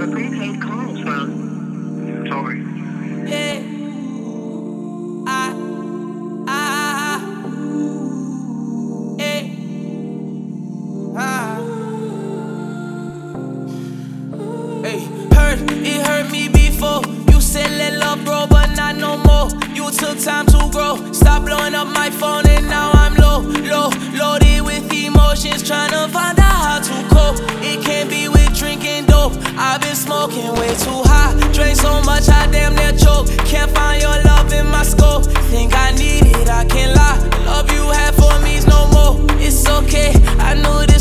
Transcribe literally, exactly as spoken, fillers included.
the prepaid calls from. Sorry. Yeah. I, I, eh, ah. Hey, hurt, it hurt me before. You said let love grow, but not no more. You took time to grow. Stop blowing up my phone, and now I'm low, low, loaded with emotions, trying to find out how to cope. It can't be with drinking dope. I've been smoking way too high. Drank so much, I damn near choke. Can't find your love in my scope. Think I need it, I can't lie. The love you had for me's no more. It's okay, I knew this.